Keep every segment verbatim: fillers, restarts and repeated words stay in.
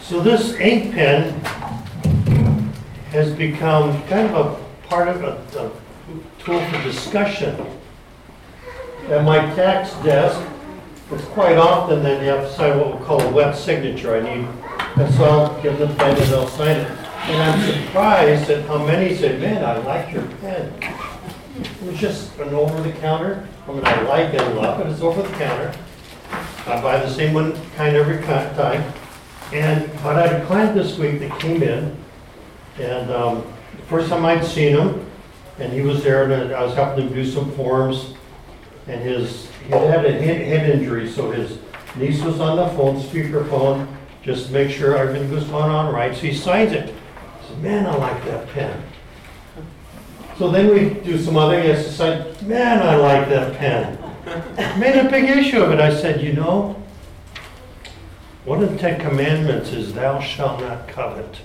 So this ink pen has become kind of a part of a, a tool for discussion. At my tax desk, it's quite often that you have to sign what we call a wet signature. I need, and so I'll give them the pen and they'll sign it. And I'm surprised at how many say, man, I like your pen. It was just an over-the-counter. I mean, I like it a lot, but it's over-the-counter. I buy the same one kind every time. And, but I had a client this week that came in, and um, the first time I'd seen him, and he was there, and I was helping him do some forms, and his, he had a head, head injury, so his niece was on the phone, speakerphone, just to make sure everything was going on right, so he signs it. I said, man, I like that pen. So then we do some other, he has to sign, man, I like that pen. Made a big issue of it. I said, you know, one of the Ten Commandments is thou shalt not covet.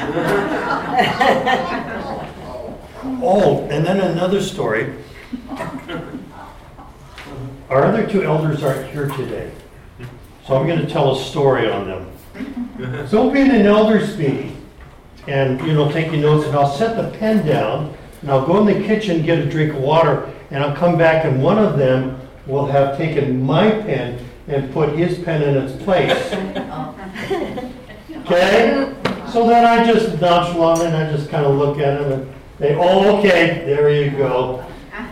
Oh, and then another story. Our other two elders aren't here today, so I'm going to tell a story on them. So we'll be in an elders meeting, and you know, taking notes, and I'll set the pen down, and I'll go in the kitchen, get a drink of water, and I'll come back, and one of them will have taken my pen and put his pen in its place. Okay? So then I just nonchalantly, and I just kind of look at him and say, oh, okay, there you go.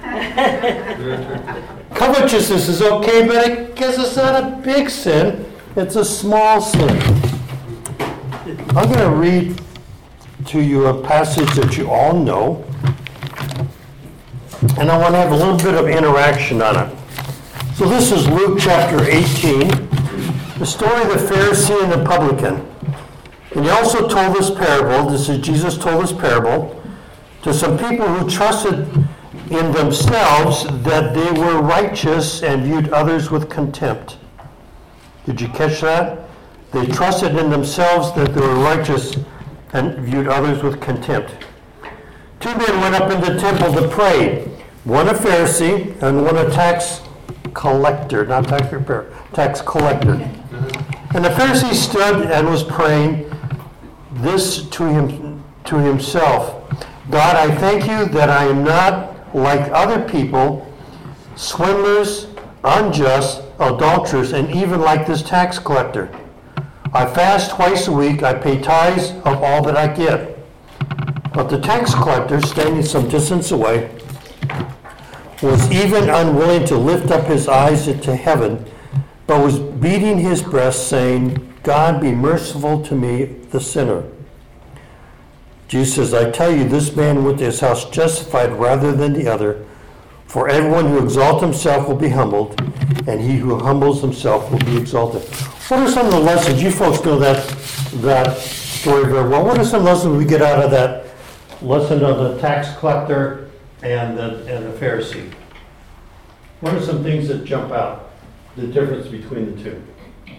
Covetousness is okay, but I guess it's not a big sin. It's a small sin. I'm going to read to you a passage that you all know, and I want to have a little bit of interaction on it. So this is Luke chapter eighteen, the story of the Pharisee and the publican. And he also told this parable, this is Jesus told this parable, to some people who trusted in themselves that they were righteous and viewed others with contempt. Did you catch that? They trusted in themselves that they were righteous and viewed others with contempt. Two men went up into the temple to pray, one a Pharisee and one a tax collector, not tax preparer, tax collector. And the Pharisee stood and was praying this to him to himself. God, I thank you that I am not like other people, swindlers, unjust, adulterers, and even like this tax collector. I fast twice a week, I pay tithes of all that I get. But the tax collector, standing some distance away, was even unwilling to lift up his eyes to heaven, but was beating his breast, saying, God, be merciful to me, the sinner. Jesus says, I tell you, this man went to his house justified rather than the other. For everyone who exalts himself will be humbled, and he who humbles himself will be exalted. What are some of the lessons? You folks know that, that story very well. What are some lessons we get out of that lesson of the tax collector and the, and the Pharisee? What are some things that jump out, the difference between the two?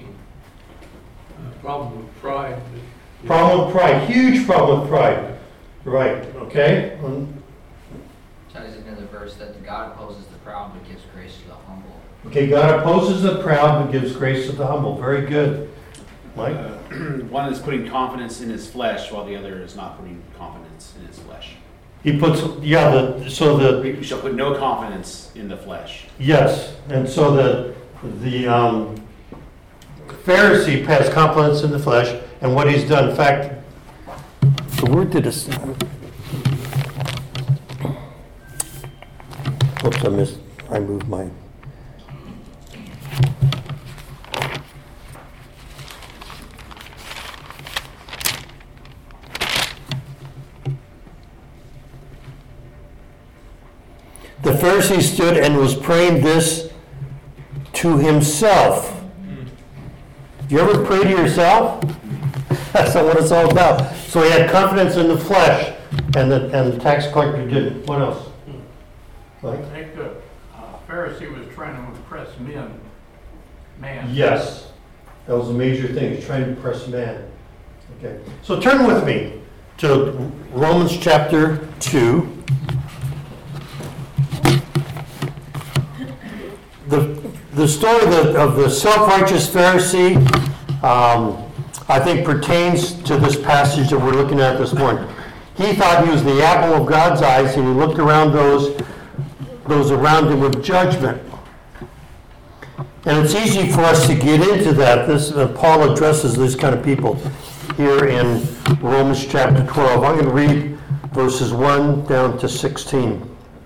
Uh, problem with pride. Problem with pride, huge problem with pride. Right, okay? Um, Ties into the verse that God opposes the proud but gives grace to the humble. Okay, God opposes the proud but gives grace to the humble. Very good. Mike? Uh, one is putting confidence in his flesh, while the other is not putting confidence in his flesh. He puts, yeah, the, so the, We shall put no confidence in the flesh. yes, and so the, the um, Pharisee has confidence in the flesh, and what he's done, in fact, the word did this. Oops, I missed, I moved mine. The Pharisee stood and was praying this to himself. Do you ever pray to yourself? That's not what it's all about. So he had confidence in the flesh, and the, and the tax collector didn't. What else? I think the uh, Pharisee was trying to impress men. Man. Yes. That was a major thing, he's trying to impress man. Okay. So turn with me to Romans chapter two. The, the story of the, of the self-righteous Pharisee, um, I think pertains to this passage that we're looking at this morning. He thought he was the apple of God's eyes, and he looked around those, those around him with judgment. And it's easy for us to get into that. This uh, Paul addresses these kind of people here in Romans chapter twelve. I'm going to read verses one down to sixteen.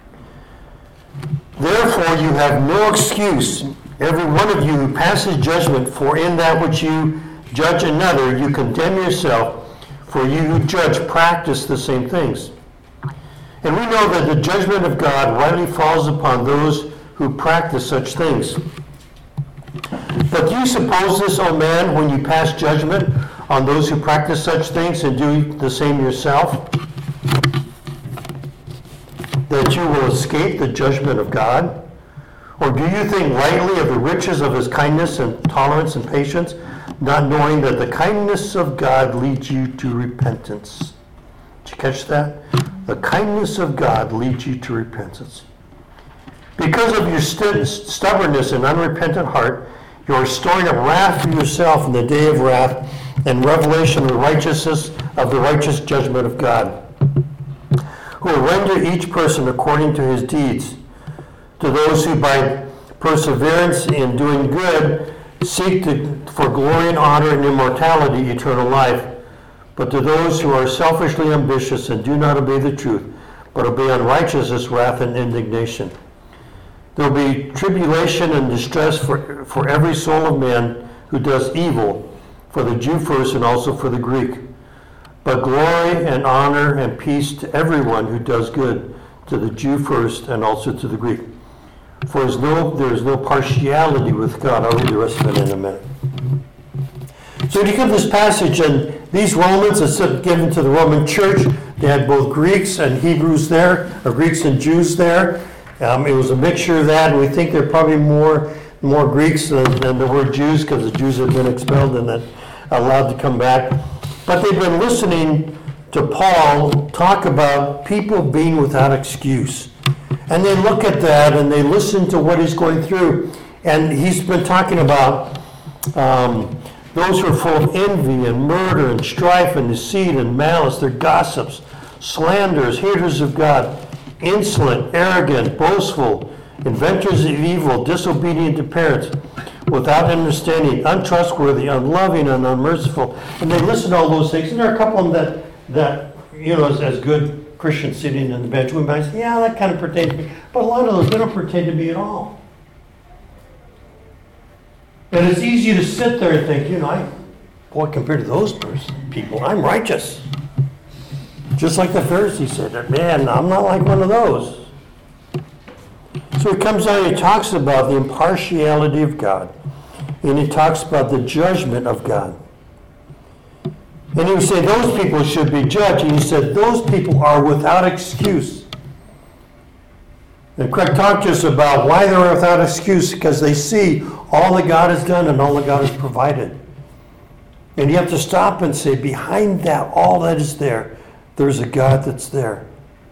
Therefore you have no excuse, every one of you who passes judgment, for in that which you judge another, you condemn yourself, for you who judge practice the same things. And we know that the judgment of God rightly falls upon those who practice such things. But do you suppose this, O man, when you pass judgment on those who practice such things and do the same yourself, that you will escape the judgment of God? Or do you think lightly of the riches of his kindness and tolerance and patience, not knowing that the kindness of God leads you to repentance? Did you catch that? The kindness of God leads you to repentance. Because of your st- stubbornness and unrepentant heart, you are storing up wrath for yourself in the day of wrath and revelation of the righteousness of the righteous judgment of God, who will render each person according to his deeds. To those who by perseverance in doing good seek to, for glory and honor and immortality, eternal life. But to those who are selfishly ambitious and do not obey the truth, but obey unrighteousness, wrath, and indignation. There will be tribulation and distress for, for every soul of man who does evil, for the Jew first and also for the Greek. But glory and honor and peace to everyone who does good, to the Jew first and also to the Greek. For there is no, there is no partiality with God. I'll read the rest of it in a minute. So you get this passage, and these Romans, it's given to the Roman church. They had both Greeks and Hebrews there, or Greeks and Jews there. Um, it was a mixture of that, and we think there are probably more more Greeks than, than there were Jews, because the Jews had been expelled and then allowed to come back. But they've been listening to Paul talk about people being without excuse. And they look at that and they listen to what he's going through. And he's been talking about um, those who are full of envy and murder and strife and deceit and malice. They're gossips, slanderers, haters of God, insolent, arrogant, boastful, inventors of evil, disobedient to parents, without understanding, untrustworthy, unloving, and unmerciful. And they listen to all those things. And there are a couple of them that, that you know, as, as good Christians sitting in the bench, we might say, yeah, that kind of pertains to me. But a lot of those, they don't pertain to me at all. And it's easy to sit there and think, you know, I, boy, compared to those people, I'm righteous. Just like the Pharisee said, man, I'm not like one of those. So he comes down and he talks about the impartiality of God. And he talks about the judgment of God. And he would say those people should be judged. And he said those people are without excuse. And Craig talked to us about why they're without excuse, because they see all that God has done and all that God has provided. And you have to stop and say, behind that, all that is there, there's a God that's there.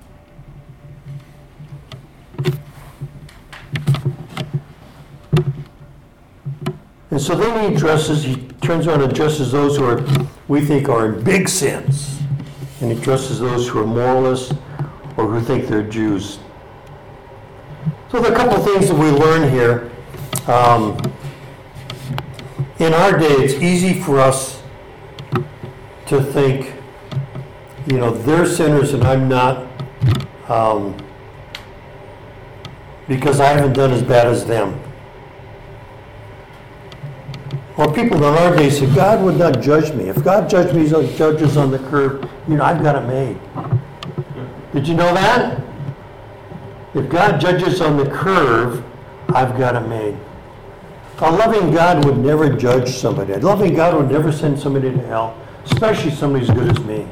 And so then he addresses, he turns around and addresses those who are, we think are in big sins. And he addresses those who are moralists or who think they're Jews. So there are a couple of things that we learn here. Um, in our day, it's easy for us to think, you know, they're sinners and I'm not, um, because I haven't done as bad as them. Or people in our day say, God would not judge me. If God judged me, He judges on the curve, you know, I've got it made. Did you know that? If God judges on the curve, I've got it made. A loving God would never judge somebody. A loving God would never send somebody to hell, especially somebody as good as me.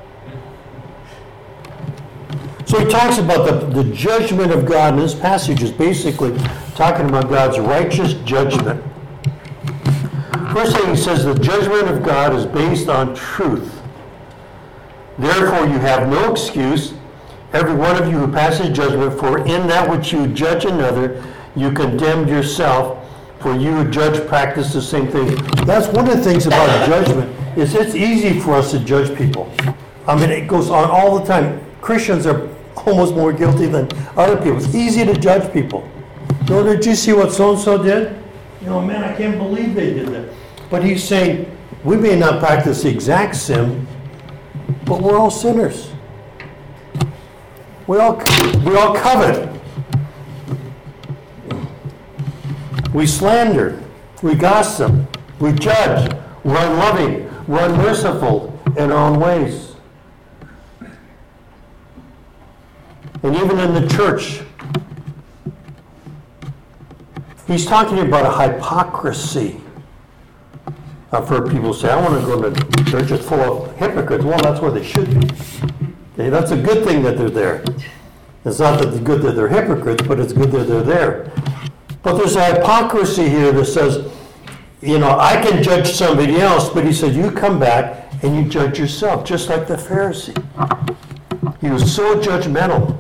So he talks about the, the judgment of God, and this passage is basically talking about God's righteous judgment. First thing he says, the judgment of God is based on truth. Therefore you have no excuse, every one of you who passes judgment, for in that which you judge another, you condemn yourself, for you to judge, practice the same thing. That's one of the things about judgment, is it's easy for us to judge people. I mean, it goes on all the time. Christians are almost more guilty than other people. It's easy to judge people. You know, did you see what so-and-so did? You know, man, I can't believe they did that. But he's saying, we may not practice the exact sin, but we're all sinners. We all, we all covet. We slander. We gossip. We judge. We're unloving. We're unmerciful in our own ways. And even in the church, he's talking about a hypocrisy. I've heard people say, I want to go to church that's full of hypocrites. Well, that's where they should be. Okay, that's a good thing that they're there. It's not that it's good that they're hypocrites, but it's good that they're there. But there's a hypocrisy here that says, you know, I can judge somebody else, but he said, you come back and you judge yourself, just like the Pharisee. He was so judgmental.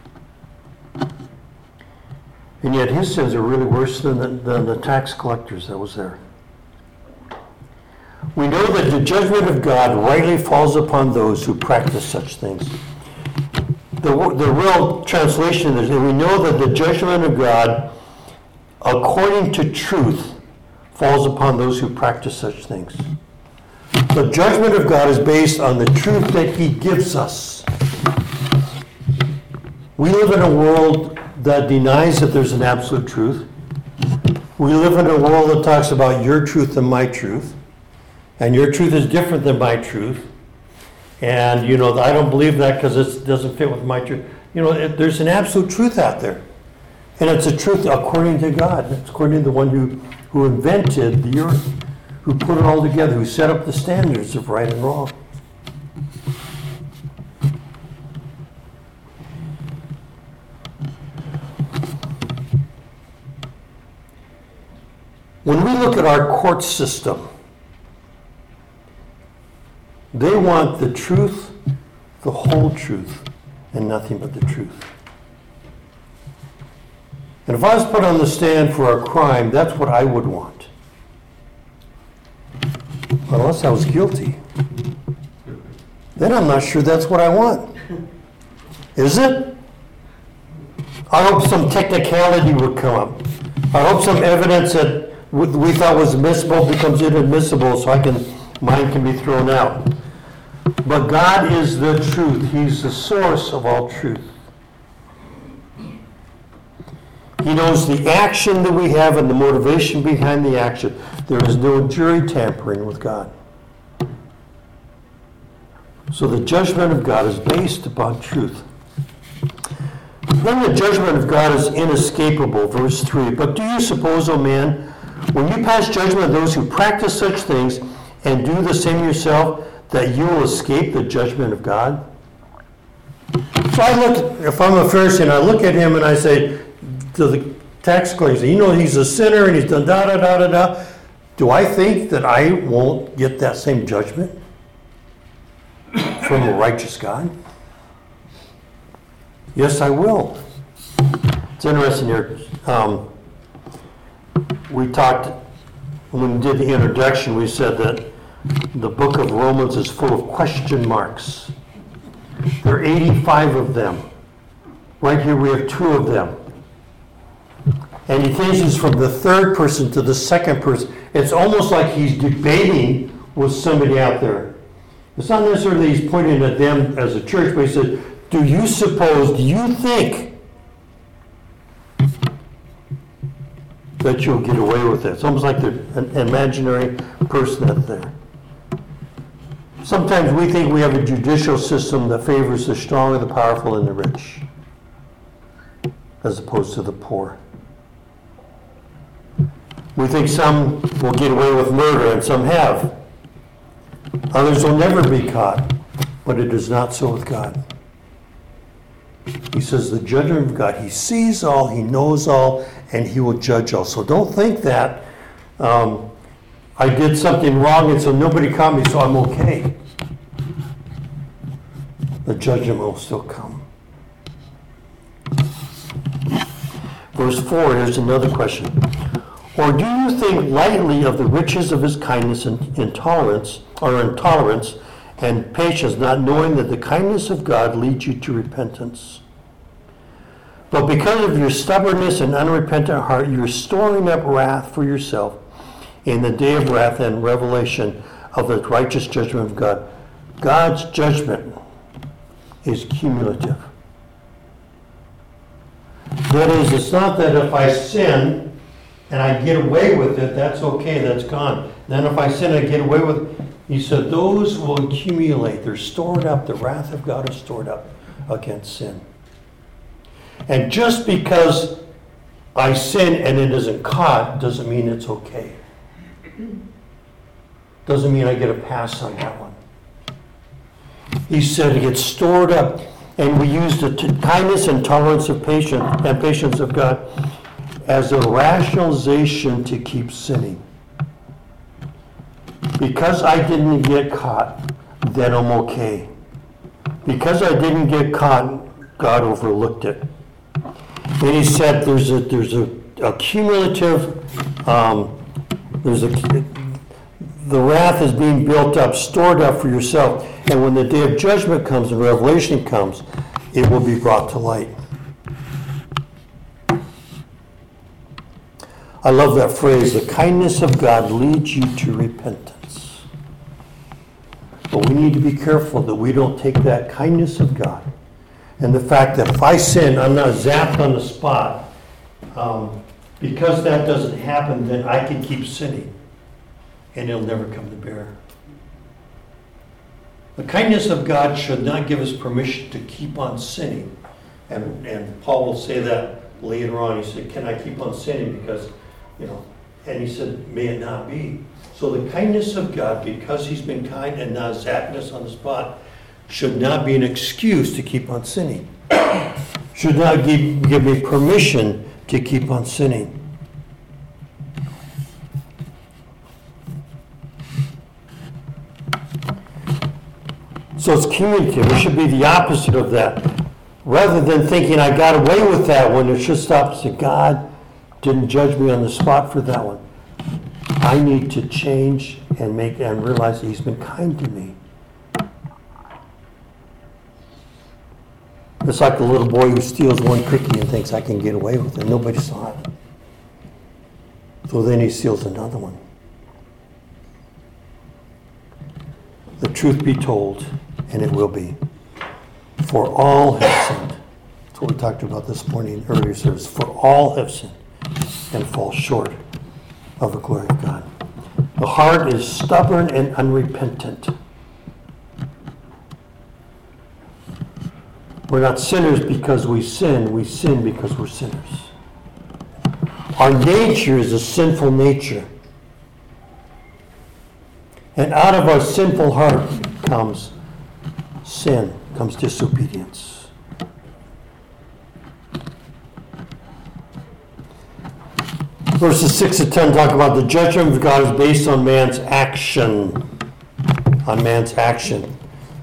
And yet his sins are really worse than the, than the tax collectors that was there. We know that the judgment of God rightly falls upon those who practice such things. The, the real translation is that we know that the judgment of God, according to truth, falls upon those who practice such things. The judgment of God is based on the truth that he gives us. We live in a world that denies that there's an absolute truth. We live in a world that talks about your truth and my truth. And your truth is different than my truth. And, you know, I don't believe that because it doesn't fit with my truth. You know, it, there's an absolute truth out there. And it's a truth according to God. It's according to the one who, who invented the earth, who put it all together, who set up the standards of right and wrong. When we look at our court system, they want the truth, the whole truth, and nothing but the truth. And if I was put on the stand for a crime, that's what I would want. Unless I was guilty. Then I'm not sure that's what I want. Is it? I hope some technicality would come up. I hope some evidence that we thought was admissible becomes inadmissible so I can, mine can be thrown out. But God is the truth. He's the source of all truth. He knows the action that we have and the motivation behind the action. There is no jury tampering with God. So the judgment of God is based upon truth. Then the judgment of God is inescapable, verse three. But do you suppose, O man, when you pass judgment on those who practice such things and do the same yourself, that you will escape the judgment of God? So I look, if I'm a Pharisee and I look at him and I say to the tax collector, you know he's a sinner and he's done da da da da da. Do I think that I won't get that same judgment from a righteous God? Yes, I will. It's interesting here. Um, we talked, when we did the introduction, we said that the book of Romans is full of question marks. There are eighty-five of them. Right here we have two of them. And he changes from the third person to the second person. It's almost like he's debating with somebody out there. It's not necessarily he's pointing at them as a church, but he said, do you suppose, do you think that you'll get away with it? It's almost like there's an imaginary person out there. Sometimes we think we have a judicial system that favors the strong and the powerful and the rich, as opposed to the poor. We think some will get away with murder, and some have. Others will never be caught, but it is not so with God. He says the judgment of God, he sees all, he knows all, and he will judge all. So don't think that um, I did something wrong and so nobody caught me, so I'm okay. The judgment will still come. Verse four, here's another question. Or do you think lightly of the riches of his kindness and intolerance, or intolerance and patience, not knowing that the kindness of God leads you to repentance? But because of your stubbornness and unrepentant heart, you're storing up wrath for yourself in the day of wrath and revelation of the righteous judgment of God. God's judgment is cumulative. That is, it's not that if I sin and I get away with it, that's okay, that's gone. Then if I sin and I get away with it, he said, those will accumulate. They're stored up. The wrath of God is stored up against sin. And just because I sin and it isn't caught doesn't mean it's okay. Doesn't mean I get a pass on that one. He said it gets stored up, and we use the t- kindness and tolerance of patience and patience of God as a rationalization to keep sinning. Because I didn't get caught, then I'm okay. Because I didn't get caught, God overlooked it. And he said there's a there's a, a cumulative, um, there's a, the wrath is being built up, stored up for yourself. And when the day of judgment comes and revelation comes, it will be brought to light. I love that phrase, the kindness of God leads you to repentance. But we need to be careful that we don't take that kindness of God and the fact that if I sin, I'm not zapped on the spot. Um, because that doesn't happen, then I can keep sinning and it'll never come to bear. The kindness of God should not give us permission to keep on sinning. And, and Paul will say that later on. He said, can I keep on sinning? Because, you know, and he said, may it not be. So the kindness of God, because he's been kind and not zapping us on the spot, should not be an excuse to keep on sinning. Should not give, give me permission to keep on sinning. So it's cumulative. It should be the opposite of that. Rather than thinking I got away with that one, it should stop and say, God didn't judge me on the spot for that one. I need to change and make and realize that he's been kind to me. It's like the little boy who steals one cookie and thinks I can get away with it. Nobody saw it. So then he steals another one. The truth be told, and it will be, for all have sinned. That's what we talked about this morning in earlier service. For all have sinned and fall short of the glory of God. The heart is stubborn and unrepentant. We're not sinners because we sin. We sin because we're sinners. Our nature is a sinful nature. And out of our sinful heart comes sin, comes disobedience. Verses six to ten talk about the judgment of God is based on man's action. On man's action.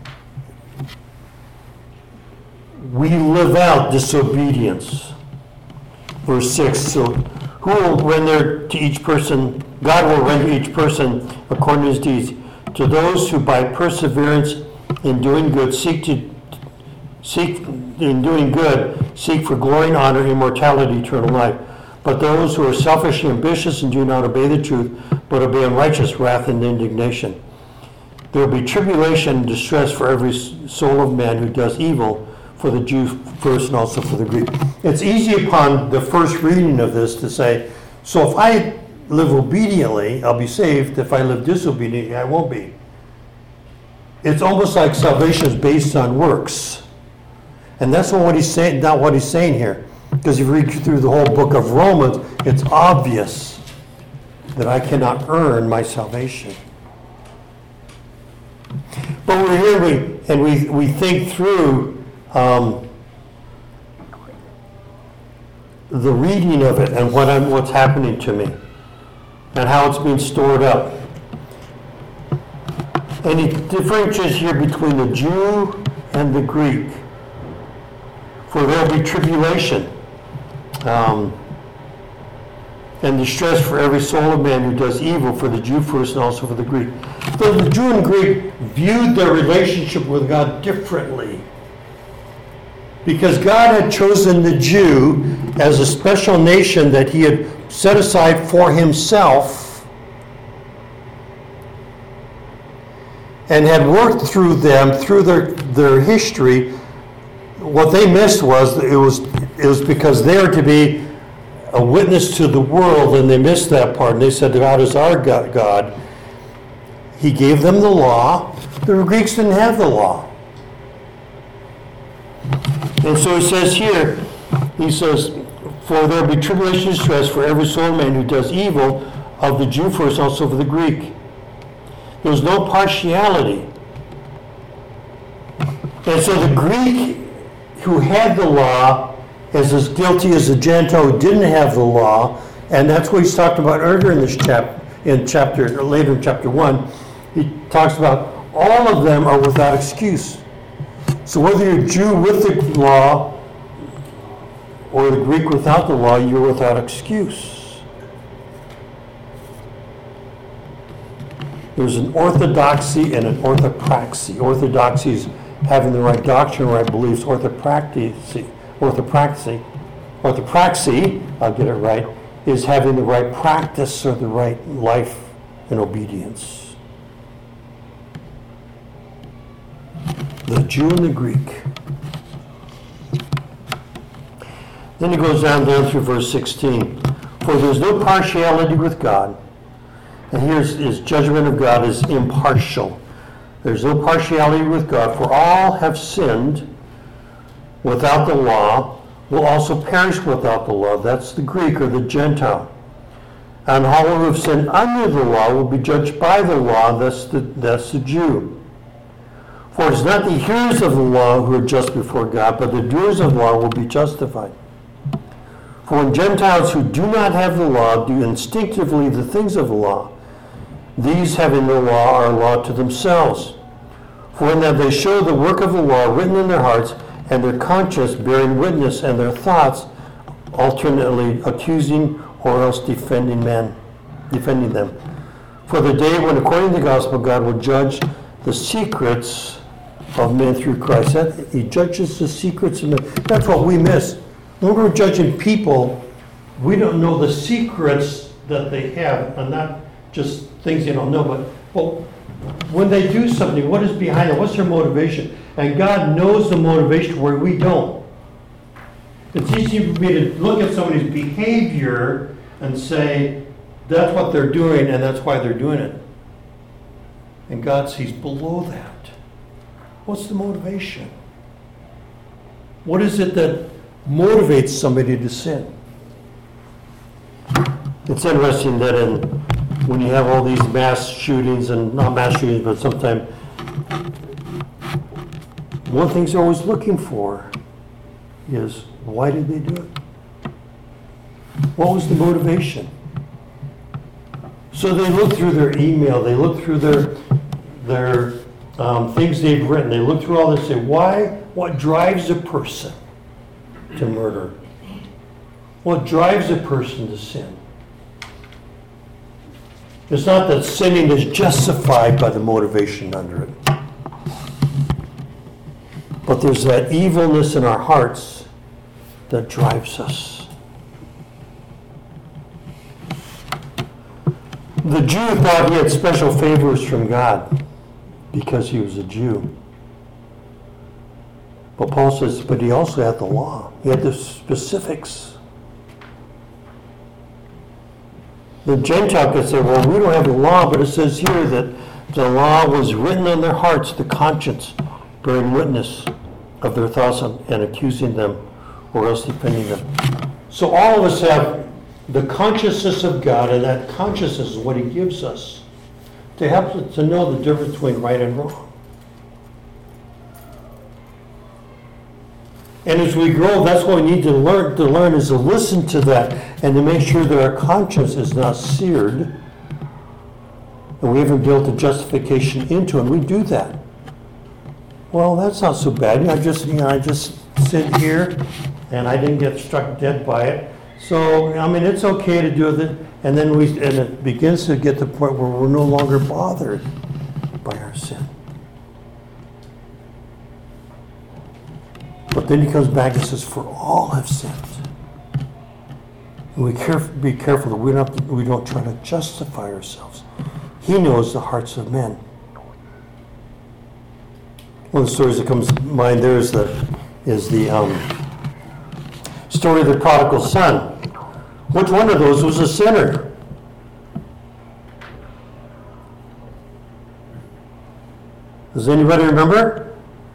We live out disobedience. Verse six, so who will render to each person, God will render each person according to his deeds. To those who by perseverance in doing good seek to seek in doing good, seek for glory and honor, immortality, eternal life. But those who are selfish and ambitious and do not obey the truth, but obey unrighteous wrath and indignation. There will be tribulation and distress for every soul of man who does evil, for the Jew first and also for the Greek. It's easy upon the first reading of this to say, so if I live obediently, I'll be saved. If I live disobediently, I won't be. It's almost like salvation is based on works. And that's not what he's saying, not what he's saying here. Because if you read through the whole book of Romans, it's obvious that I cannot earn my salvation. But we're here we, and we, we think through um, the reading of it and what I'm, what's happening to me and how it's being stored up. And he differentiates here between the Jew and the Greek. For there will be tribulation. Um, and distress for every soul of man who does evil, for the Jew first and also for the Greek. So the Jew and Greek viewed their relationship with God differently. Because God had chosen the Jew as a special nation that he had set aside for himself and had worked through them, through their, their history. What they missed was it was it was because they are to be a witness to the world, and they missed that part. And they said, God is our God. He gave them the law. The Greeks didn't have the law. And so he says here, he says, for there will be tribulation and distress for every soul man who does evil, of the Jew first, also for the Greek. There was no partiality. And so the Greek who had the law is as guilty as the Gentile who didn't have the law, and that's what he's talked about earlier in this chapter, in chapter, or later in chapter one. He talks about all of them are without excuse. So whether you're Jew with the law or the Greek without the law, you're without excuse. There's an orthodoxy and an orthopraxy. Orthodoxy is having the right doctrine, right beliefs. Orthopraxy, orthopraxy, orthopraxy, I'll get it right, is having the right practice or the right life and obedience. The Jew and the Greek. Then he goes down down through verse sixteen. For there's no partiality with God. And here's his judgment of God is impartial. There's no partiality with God, for all have sinned without the law, will also perish without the law. That's the Greek or the Gentile. And all who have sinned under the law will be judged by the law. That's the, that's the Jew. For it's not the hearers of the law who are just before God, but the doers of the law will be justified. For when Gentiles who do not have the law do instinctively the things of the law, these having the law are a law to themselves. For in that they show the work of the law written in their hearts, and their conscience bearing witness, and their thoughts alternately accusing or else defending men, defending them. For the day when, according to the gospel, God will judge the secrets of men through Christ. That, he judges the secrets of men. That's what we miss. When we're judging people, we don't know the secrets that they have, and not just things they don't know, but well, when they do something, what is behind it? What's their motivation? And God knows the motivation where we don't. It's easy for me to look at somebody's behavior and say, that's what they're doing, and that's why they're doing it. And God sees below that. What's the motivation? What is it that motivates somebody to sin? It's interesting that in when you have all these mass shootings, and not mass shootings, but sometimes one thing they're always looking for is, why did they do it? What was the motivation? So they look through their email, they look through their their um, things they've written, they look through all this, say, why, what drives a person to murder? What drives a person to sin? It's not that sinning is justified by the motivation under it. But there's that evilness in our hearts that drives us. The Jew thought he had special favors from God because he was a Jew. But Paul says, but he also had the law. He had the specifics. The Gentile could say, well, we don't have the law, but it says here that the law was written on their hearts, the conscience, bearing witness of their thoughts and accusing them or else defending them. So all of us have the consciousness of God, and that consciousness is what he gives us to help us to know the difference between right and wrong. And as we grow, that's what we need to learn to learn is to listen to that and to make sure that our conscience is not seared and we haven't built a justification into it. And we do that. Well, that's not so bad. I just, you know, I just sit here and I didn't get struck dead by it. So, I mean, it's okay to do it, and then we, and it begins to get to the point where we're no longer bothered by our sin. But then he comes back and says, for all have sinned. And we caref- be careful that we don't, we don't try to justify ourselves. He knows the hearts of men. One of the stories that comes to mind there is the, is the um, story of the prodigal son. Which one of those was a sinner? Does anybody remember?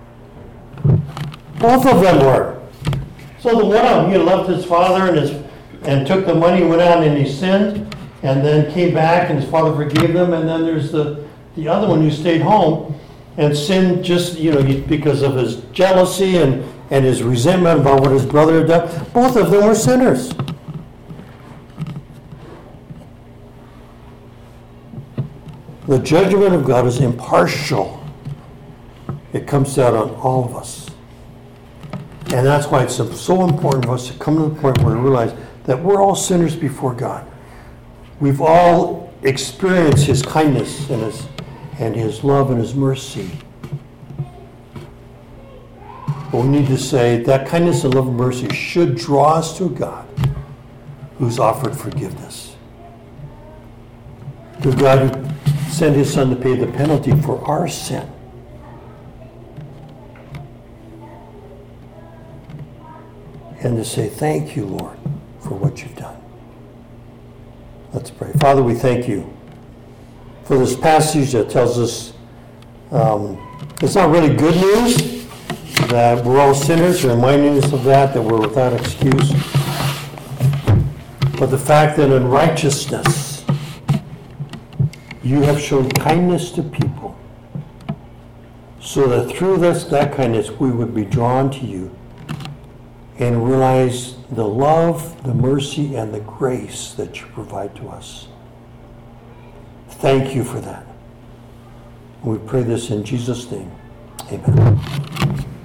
Both of them were. So the one of them, he left his father and his and took the money, went out and he sinned, and then came back and his father forgave them. And then there's the, the other one who stayed home and sinned just, you know, he, because of his jealousy and, and his resentment about what his brother had done. Both of them were sinners. The judgment of God is impartial. It comes out on all of us. And that's why it's so important for us to come to the point where we realize that we're all sinners before God. We've all experienced his kindness and his, and his love and his mercy. But we need to say that kindness and love and mercy should draw us to a God who's offered forgiveness. To a God who sent his son to pay the penalty for our sin. And to say, thank you, Lord, for what you've done. Let's pray. Father, we thank you for this passage that tells us um, it's not really good news that we're all sinners, reminding us of that, that we're without excuse. But the fact that in righteousness, you have shown kindness to people, so that through this, that kindness, we would be drawn to you and realize the love, the mercy, and the grace that you provide to us. Thank you for that. We pray this in Jesus' name. Amen.